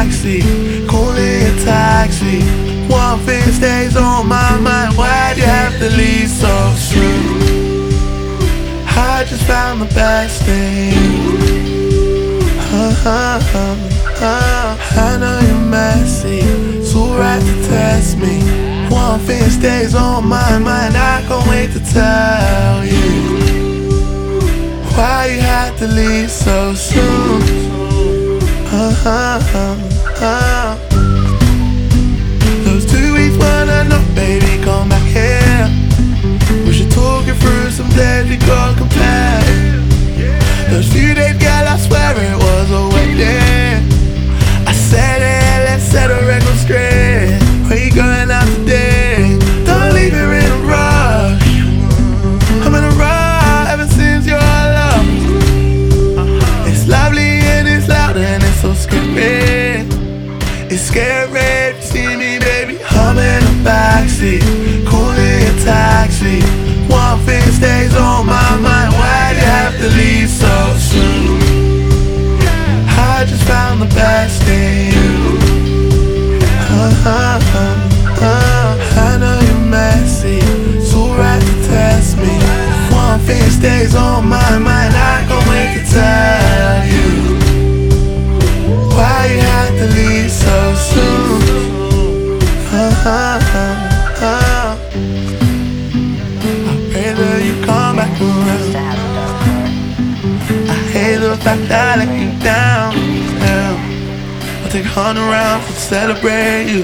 backseat, calling a taxi. One thing stays on my mind, why'd you have to leave so soon? I just found the best thing. I know you're messy, it's alright to test me. One thing stays on my mind, I can't wait to tell you why you had to leave so soon. Those 2 weeks when I know, baby, come back here. We should talk it through, some days we can't compare. Those few days, girl, I swear it was a wedding. I said it, let's set a record straight. Where you going out today? Don't leave here in a rush. I'm in a rush ever since your love. It's lovely and it's loud and it's so scary. It's scary if you see me, baby. I'm in the backseat, calling a taxi. One thing stays on my mind, why'd you have to leave so soon? I just found the best in you. I know you're messy, it's alright to test me. One thing stays on my mind, I can't wait to tell you why you had to leave so soon. I pray that you come back around. I hate the fact that I let you down. I'll take 100 rounds to celebrate you.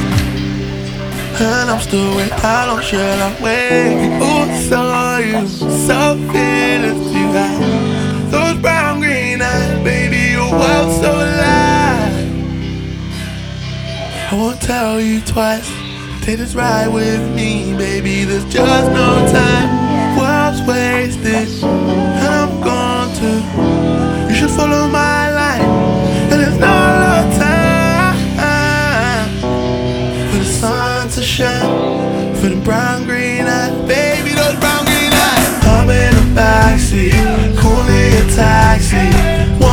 And I'm still waiting, how long should I wait? Ooh, saw you, so fearless you got those brown green eyes, baby, your world's so alive. I won't tell you twice, take this ride with me, baby, there's just no time. World's wasted, and I'm gone too. You should follow my light, and there's no time for the sun to shine, for the brown green eyes, baby, those brown green eyes. I'm in the backseat, calling a taxi.